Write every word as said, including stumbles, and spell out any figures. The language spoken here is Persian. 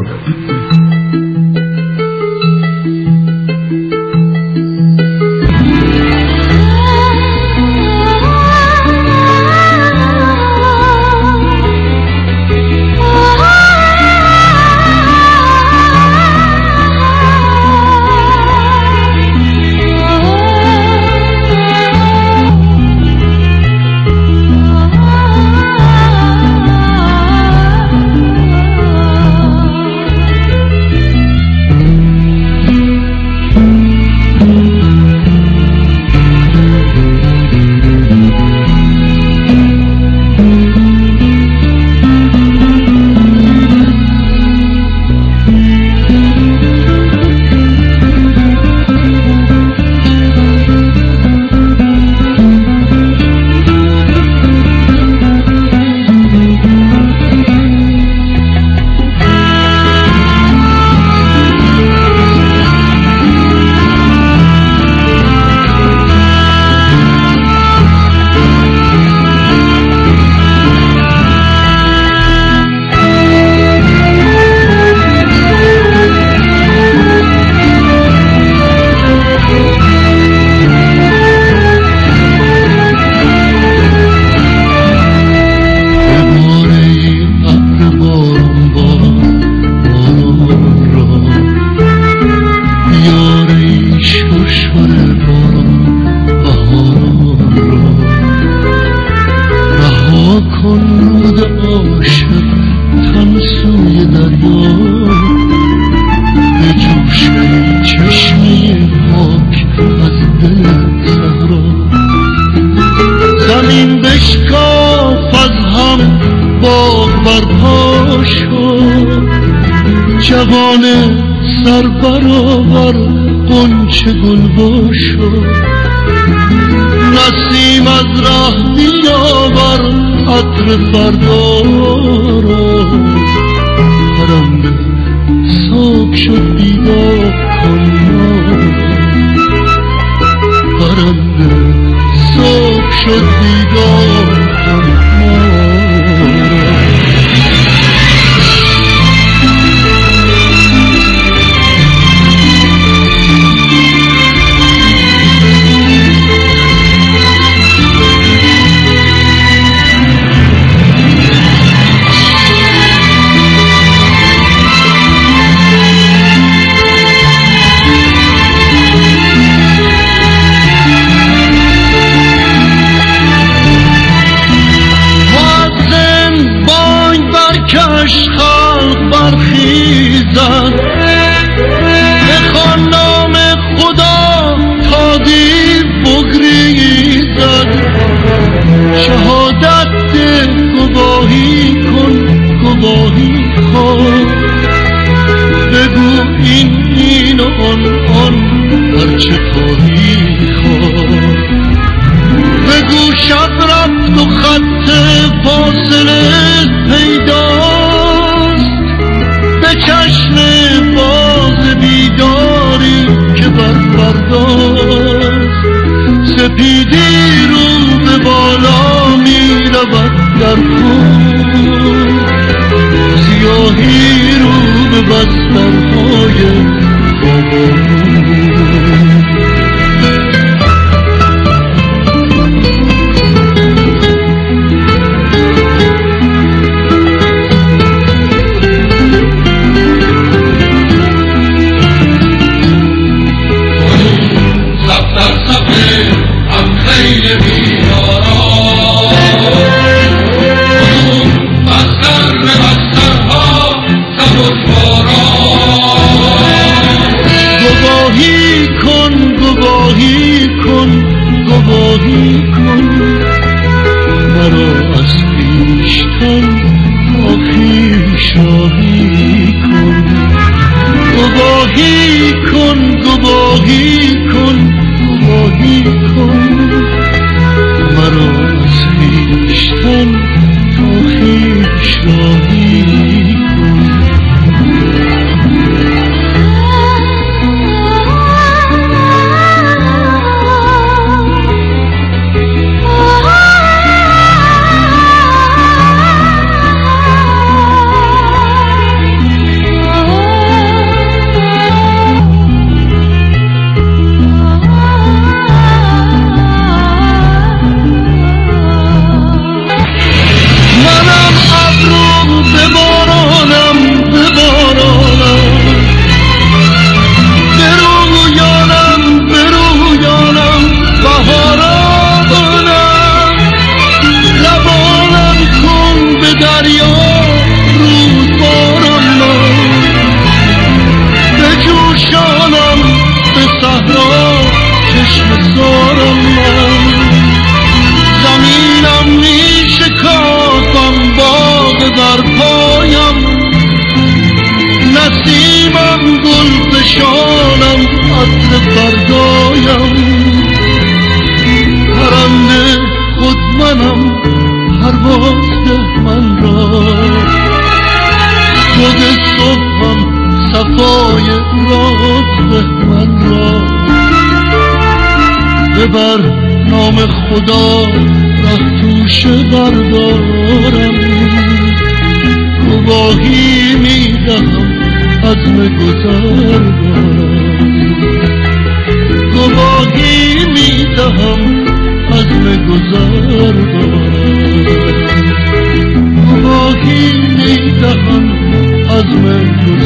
جوان سر برآور غنچه گل شد، نسیم از راه بیاور عطر فردا را. پرنده صبح شد بیدار کن ما، پرنده صبح شد بیدار کن ما. خلق برخیزد، بخوان نام خدا تا دیر بگریزد. شهادت ده، گواهی کن، گواهی کن، بگو این این و آن آن هرچه خواهی کن. بگو شب رفت و خط فاصله پیداست، به چشم باز بیداری که بر فرداست. سپیدی رو به بالا می رود در خون، سیاهی رو به بسترهای خوابان. پای راز من را ببر، نام خدا ره توشه بردارم. گواهی میدهم عزم گذر دارم، گواهی میدهم عزم گذر دارم، گواهی میدهم عزم گذر